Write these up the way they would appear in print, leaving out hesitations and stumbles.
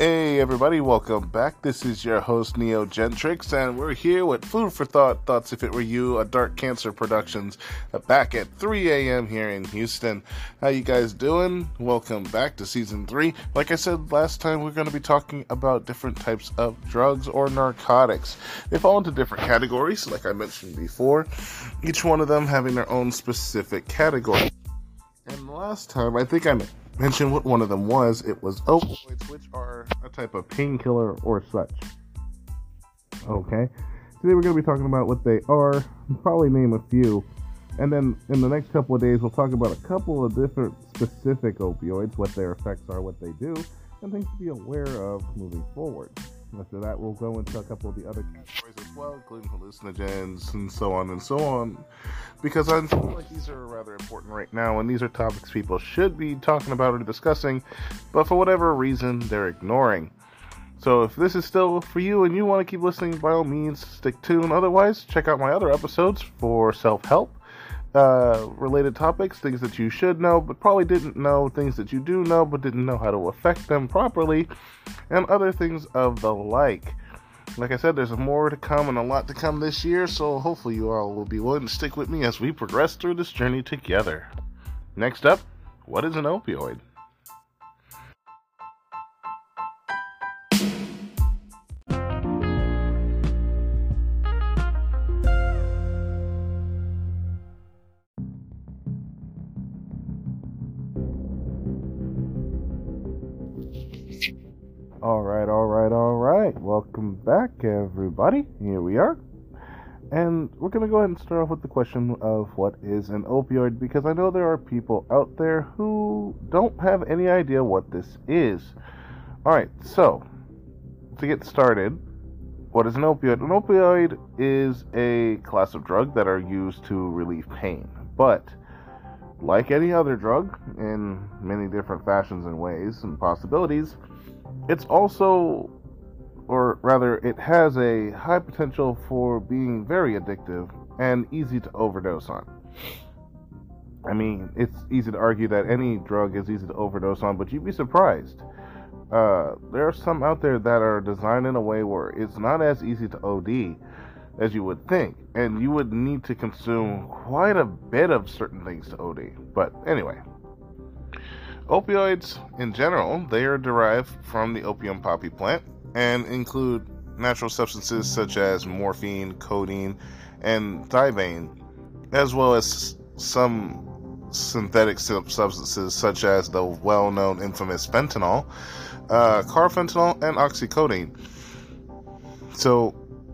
Hey everybody, welcome back. This is your host Neo Gentrix, and we're here with Food for Thought, Thoughts If It Were You, a Dark Cancer Productions, back at 3 a.m. here in Houston. How you guys doing? Welcome back to Season 3. Like I said last time, we're going to be talking about different types of drugs or narcotics. They fall into different categories, like I mentioned before, each one of them having their own specific category. And last time, I think I mentioned what one of them was. It was opioids, which are a type of painkiller or such. Okay. Today we're going to be talking about what they are, probably name a few. And then in the next couple of days, we'll talk about a couple of different specific opioids, what their effects are, what they do, and things to be aware of moving forward. After that, we'll go into a couple of the other categories as well, including hallucinogens and so on, because I feel like these are rather important right now, and these are topics people should be talking about or discussing, but for whatever reason, they're ignoring. So if this is still for you and you want to keep listening, by all means, stick tuned. Otherwise, check out my other episodes for self-help, related topics, things that you should know but probably didn't know, things that you do know but didn't know how to affect them properly, and other things of the like. Like I said, there's more to come and a lot to come this year, so hopefully you all will be willing to stick with me as we progress through this journey together. Next up, what is an opioid? Alright. Welcome back, everybody. Here we are. And we're going to go ahead and start off with the question of what is an opioid, because I know there are people out there who don't have any idea what this is. Alright, so, to get started, what is an opioid? An opioid is a class of drugs that are used to relieve pain. But, like any other drug, in many different fashions and ways and possibilities, it's also, or rather, it has a high potential for being very addictive and easy to overdose on. I mean, it's easy to argue that any drug is easy to overdose on, but you'd be surprised. There are some out there that are designed in a way where it's not as easy to OD as you would think, and you would need to consume quite a bit of certain things to OD. But anyway, opioids in general, they are derived from the opium poppy plant and include natural substances such as morphine, codeine, and thiophane, as well as some synthetic substances such as the well-known infamous fentanyl, carfentanil, and oxycodone. So,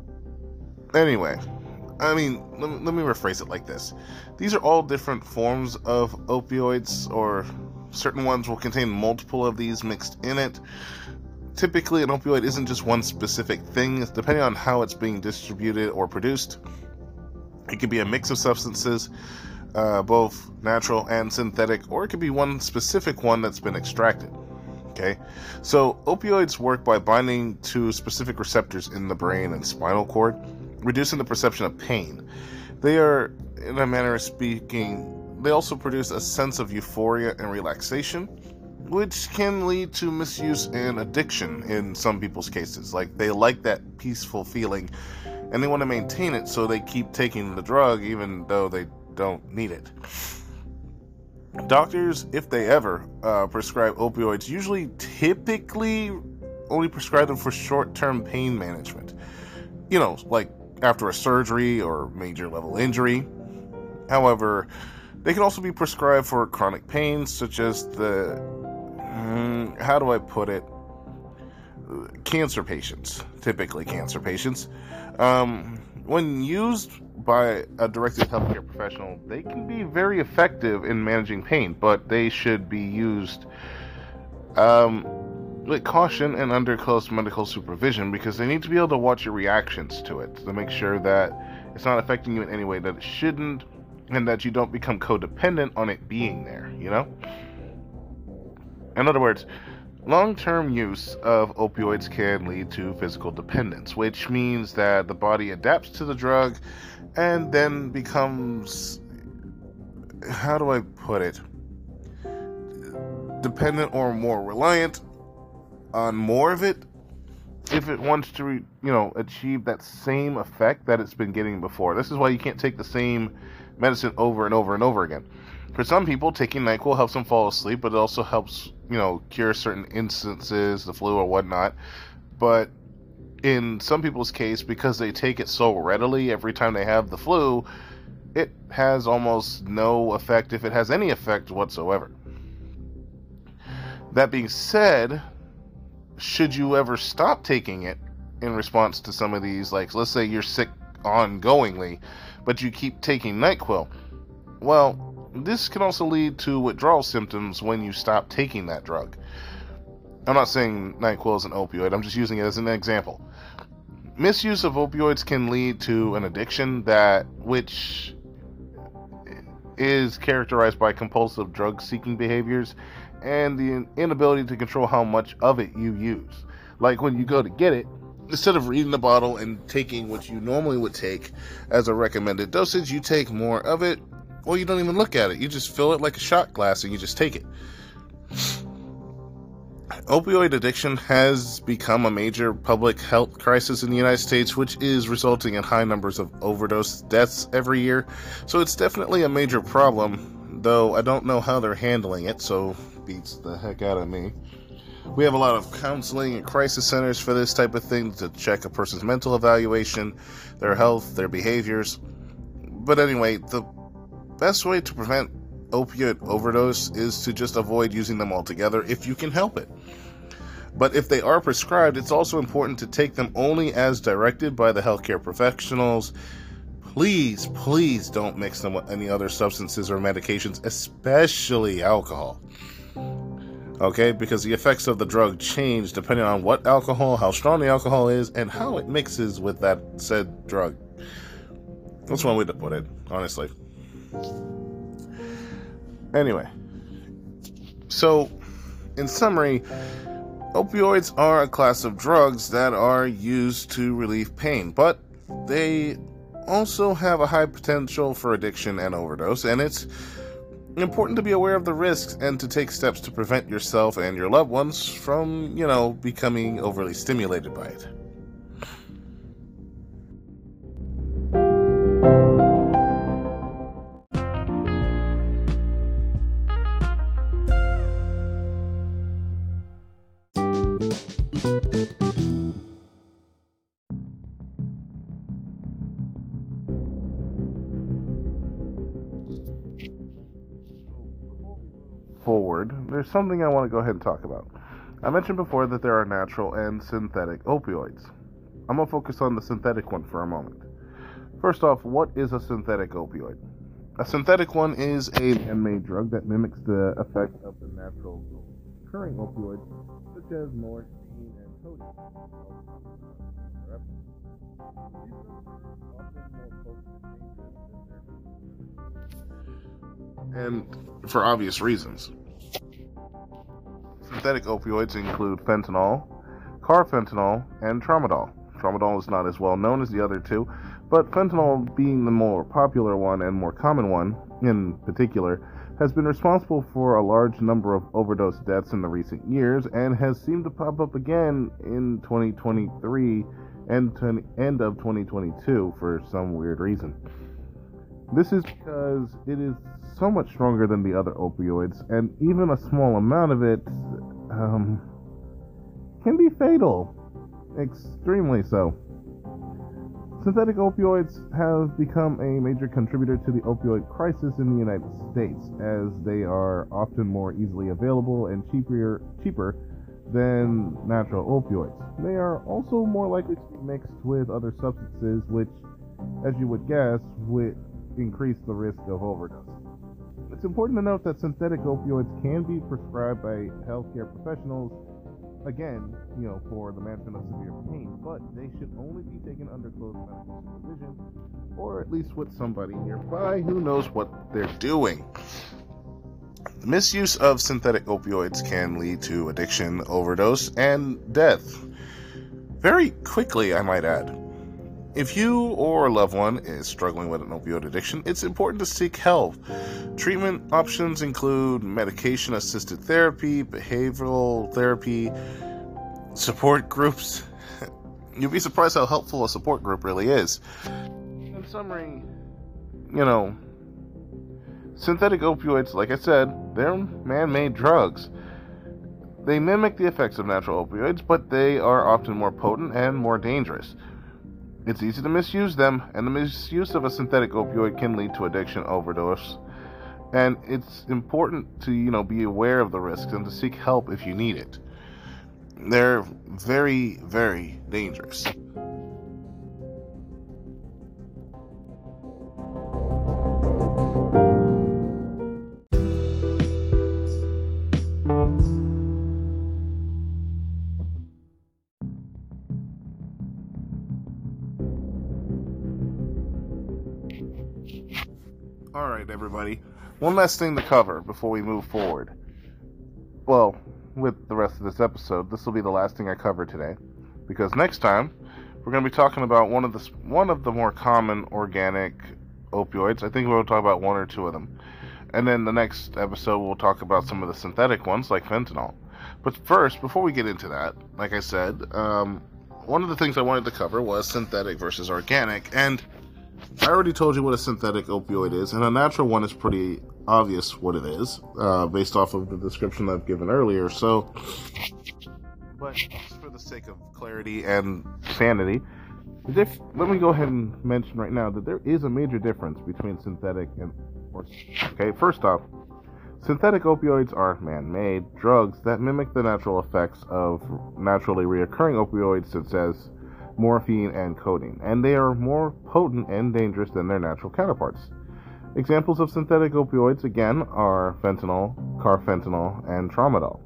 anyway, I mean, let me rephrase it like this. These are all different forms of opioids, or certain ones will contain multiple of these mixed in it. Typically, an opioid isn't just one specific thing. Depending on how it's being distributed or produced, it could be a mix of substances, both natural and synthetic, or it could be one specific one that's been extracted. Okay, so opioids work by binding to specific receptors in the brain and spinal cord, reducing the perception of pain. They are, in a manner of speaking, they also produce a sense of euphoria and relaxation, which can lead to misuse and addiction in some people's cases. Like, they like that peaceful feeling and they want to maintain it, so they keep taking the drug even though they don't need it. Doctors, if they ever prescribe opioids, typically only prescribe them for short-term pain management. You know, like after a surgery or major level injury. However, they can also be prescribed for chronic pain, such as cancer patients, typically cancer patients. When used by a directed healthcare professional, they can be very effective in managing pain, but they should be used with caution and under close medical supervision, because they need to be able to watch your reactions to it to make sure that it's not affecting you in any way that it shouldn't, and that you don't become codependent on it being there, you know? In other words, long-term use of opioids can lead to physical dependence, which means that the body adapts to the drug and then becomes, dependent or more reliant on more of it if it wants to, achieve that same effect that it's been getting before. This is why you can't take the same medicine over and over and over again. For some people, taking NyQuil helps them fall asleep, but it also helps, cure certain instances, the flu or whatnot. But in some people's case, because they take it so readily every time they have the flu, it has almost no effect, if it has any effect whatsoever. That being said, should you ever stop taking it in response to some of these, like let's say you're sick ongoingly, but you keep taking NyQuil, well, this can also lead to withdrawal symptoms when you stop taking that drug. I'm not saying NyQuil is an opioid, I'm just using it as an example. Misuse of opioids can lead to an addiction which is characterized by compulsive drug-seeking behaviors and the inability to control how much of it you use. Like when you go to get it, instead of reading the bottle and taking what you normally would take as a recommended dosage, you take more of it, or you don't even look at it. You just fill it like a shot glass and you just take it. Opioid addiction has become a major public health crisis in the United States, which is resulting in high numbers of overdose deaths every year. So it's definitely a major problem, though I don't know how they're handling it, so beats the heck out of me. We have a lot of counseling and crisis centers for this type of thing to check a person's mental evaluation, their health, their behaviors. But anyway, the best way to prevent opioid overdose is to just avoid using them altogether if you can help it. But if they are prescribed, it's also important to take them only as directed by the healthcare professionals. Please, please don't mix them with any other substances or medications, especially alcohol. Okay, because the effects of the drug change depending on what alcohol, how strong the alcohol is, and how it mixes with that said drug. That's one way to put it, honestly. Anyway, so in summary, opioids are a class of drugs that are used to relieve pain, but they also have a high potential for addiction and overdose, and it's important to be aware of the risks and to take steps to prevent yourself and your loved ones from, becoming overly stimulated by it. Forward, there's something I want to go ahead and talk about. I mentioned before that there are natural and synthetic opioids. I'm going to focus on the synthetic one for a moment. First off, what is a synthetic opioid? A synthetic one is a man-made drug that mimics the effect of the natural occurring opioids, such as morphine and codeine. And for obvious reasons. Synthetic opioids include fentanyl, carfentanil, and tramadol. Tramadol is not as well known as the other two, but fentanyl, being the more popular one and more common one in particular, has been responsible for a large number of overdose deaths in the recent years and has seemed to pop up again in 2023 and to end of 2022 for some weird reason. This is because it is so much stronger than the other opioids, and even a small amount of it can be fatal. Extremely so. Synthetic opioids have become a major contributor to the opioid crisis in the United States, as they are often more easily available and cheaper than natural opioids. They are also more likely to be mixed with other substances, which, as you would guess, would increase the risk of overdose. It's important to note that synthetic opioids can be prescribed by healthcare professionals, again, for the management of severe pain, but they should only be taken under close medical supervision, or at least with somebody nearby who knows what they're doing. The misuse of synthetic opioids can lead to addiction, overdose, and death. Very quickly, I might add. If you or a loved one is struggling with an opioid addiction, it's important to seek help. Treatment options include medication-assisted therapy, behavioral therapy, support groups. You'd be surprised how helpful a support group really is. In summary, synthetic opioids, like I said, they're man-made drugs. They mimic the effects of natural opioids, but they are often more potent and more dangerous. It's easy to misuse them, and the misuse of a synthetic opioid can lead to addiction, overdose, and it's important to, be aware of the risks and to seek help if you need it. They're very, very dangerous. Alright, everybody. One last thing to cover before we move forward. Well, with the rest of this episode, this will be the last thing I cover today, because next time we're going to be talking about one of the more common organic opioids. I think we'll talk about one or two of them, and then the next episode we'll talk about some of the synthetic ones like fentanyl. But first, before we get into that, like I said, one of the things I wanted to cover was synthetic versus organic, and I already told you what a synthetic opioid is, and a natural one is pretty obvious what it is, based off of the description I've given earlier. So, but just for the sake of clarity and sanity, let me go ahead and mention right now that there is a major difference between synthetic and organic. Okay, first off, synthetic opioids are man-made drugs that mimic the natural effects of naturally reoccurring opioids such as morphine and codeine, and they are more potent and dangerous than their natural counterparts. Examples of synthetic opioids, again, are fentanyl, carfentanil, and tramadol.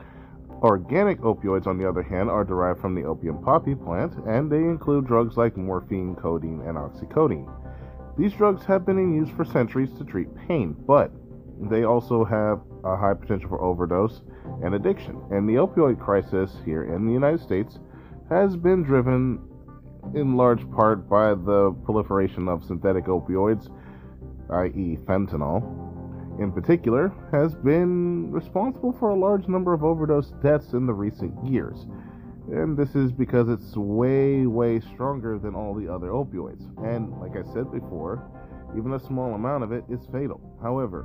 Organic opioids, on the other hand, are derived from the opium poppy plant, and they include drugs like morphine, codeine, and oxycodone. These drugs have been in use for centuries to treat pain, but they also have a high potential for overdose and addiction. And the opioid crisis here in the United States has been driven in large part by the proliferation of synthetic opioids, i.e. fentanyl, in particular, has been responsible for a large number of overdose deaths in the recent years. And this is because it's way, way stronger than all the other opioids. And like I said before, even a small amount of it is fatal. However,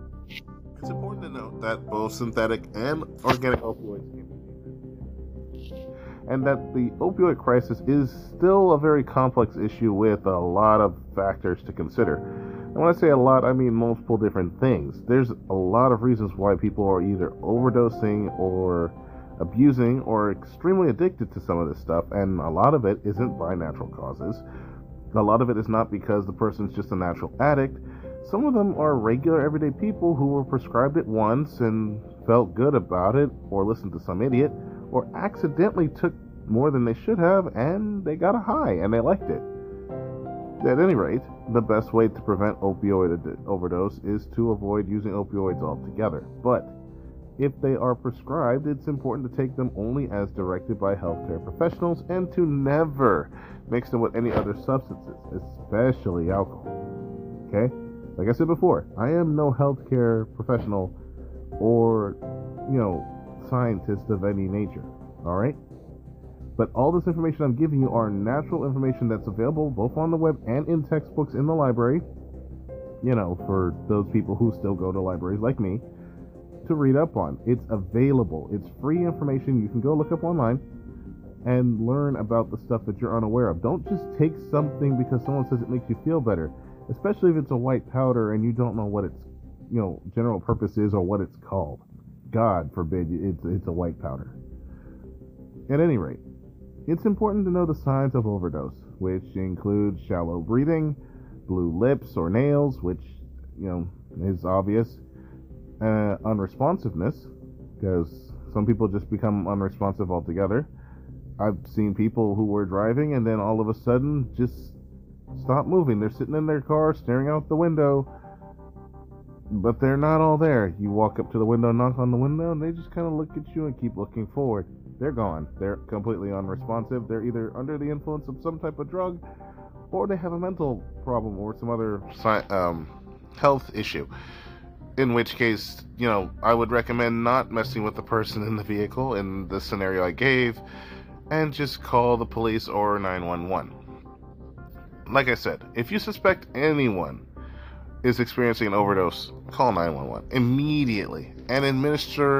it's important to note that both synthetic and organic opioids can be dangerous, and that the opioid crisis is still a very complex issue with a lot of factors to consider. And when I say a lot, I mean multiple different things. There's a lot of reasons why people are either overdosing or abusing or extremely addicted to some of this stuff, and a lot of it isn't by natural causes. A lot of it is not because the person's just a natural addict. Some of them are regular everyday people who were prescribed it once and felt good about it, or listened to some idiot, or accidentally took more than they should have and they got a high and they liked it. At any rate, the best way to prevent opioid overdose is to avoid using opioids altogether. But if they are prescribed, it's important to take them only as directed by healthcare professionals and to never mix them with any other substances, especially alcohol. Okay? Like I said before, I am no healthcare professional or, scientist of any nature. Alright? But all this information I'm giving you are natural information that's available both on the web and in textbooks in the library, for those people who still go to libraries like me, to read up on. It's available. It's free information. You can go look up online and learn about the stuff that you're unaware of. Don't just take something because someone says it makes you feel better, especially if it's a white powder and you don't know what its general purpose is or what it's called. God forbid it's a white powder. At any rate, it's important to know the signs of overdose, which include shallow breathing, blue lips or nails, which is obvious, unresponsiveness, because some people just become unresponsive altogether. I've seen people who were driving and then all of a sudden just stop moving. They're sitting in their car staring out the window, but they're not all there. You walk up to the window, knock on the window, and they just kind of look at you and keep looking forward. They're gone. They're completely unresponsive. They're either under the influence of some type of drug, or they have a mental problem or some other health issue. in which case, I would recommend not messing with the person in the vehicle in the scenario I gave, and just call the police or 911. Like I said, if you suspect anyone is experiencing an overdose, call 911 immediately and administer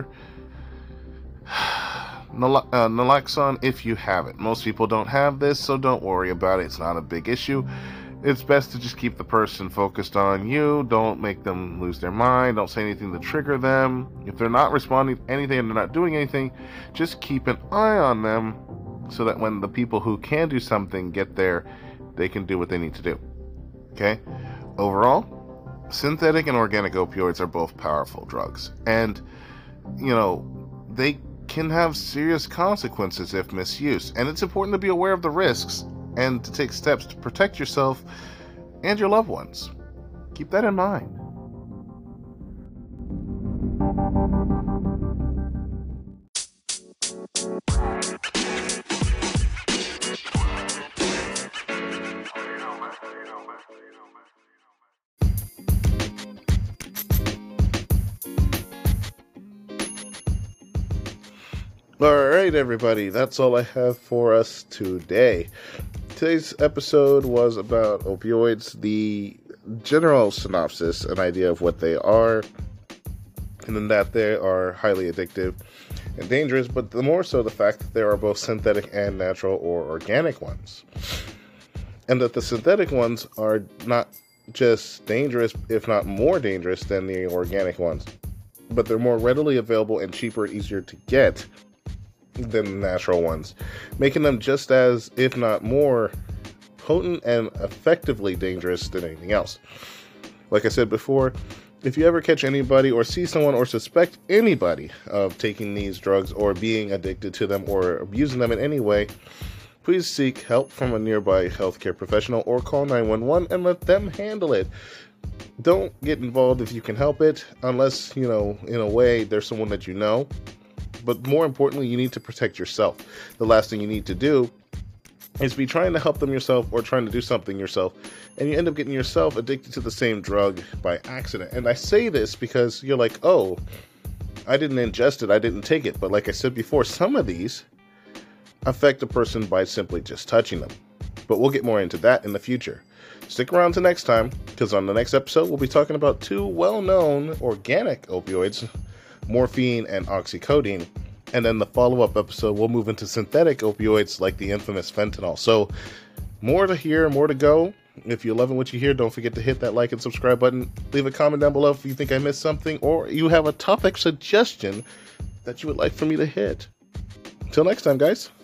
naloxone if you have it. Most people don't have this, so don't worry about it. It's not a big issue. It's best to just keep the person focused on you. Don't make them lose their mind. Don't say anything to trigger them. If they're not responding to anything and they're not doing anything, just keep an eye on them so that when the people who can do something get there, they can do what they need to do. Okay? Overall, synthetic and organic opioids are both powerful drugs. And, they can have serious consequences if misused. And it's important to be aware of the risks and to take steps to protect yourself and your loved ones. Keep that in mind. Alright, everybody, that's all I have for us today. Today's episode was about opioids, the general synopsis, an idea of what they are, and then that they are highly addictive and dangerous, but the more so the fact that there are both synthetic and natural or organic ones. And that the synthetic ones are not just dangerous, if not more dangerous than the organic ones, but they're more readily available and cheaper and easier to get than the natural ones, making them just as, if not more, potent and effectively dangerous than anything else. Like I said before, if you ever catch anybody or see someone or suspect anybody of taking these drugs or being addicted to them or abusing them in any way, please seek help from a nearby healthcare professional or call 911 and let them handle it. Don't get involved if you can help it, unless, in a way, there's someone that you know. But more importantly, you need to protect yourself. The last thing you need to do is be trying to help them yourself or trying to do something yourself, and you end up getting yourself addicted to the same drug by accident. And I say this because you're like, oh, I didn't ingest it, I didn't take it. But like I said before, some of these affect a person by simply just touching them. But we'll get more into that in the future. Stick around to next time, because on the next episode, we'll be talking about two well-known organic opioids, morphine and oxycodone, and then the follow-up episode we'll move into synthetic opioids like the infamous fentanyl. So more to hear, more to go. If you're loving what you hear, don't forget to hit that like and subscribe button. Leave a comment down below if you think I missed something or you have a topic suggestion that you would like for me to hit. Until next time, guys.